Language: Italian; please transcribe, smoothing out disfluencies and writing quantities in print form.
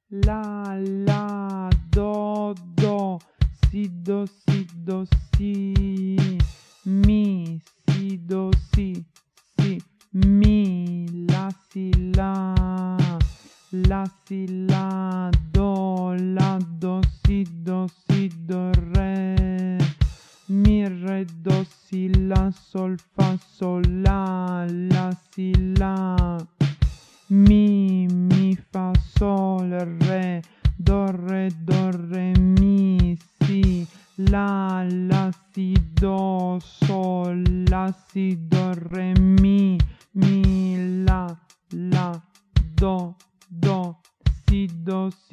la, do, si, do, si, mi, si, do, si, mi, la, si, la, do, si, do, re, mi, re, do, si, la, sol, fa, sol, la, si, la, mi, fa, sol, re, do, mi, si, la, si, do, sol, la, si, do, re, mi, la, do, si, do,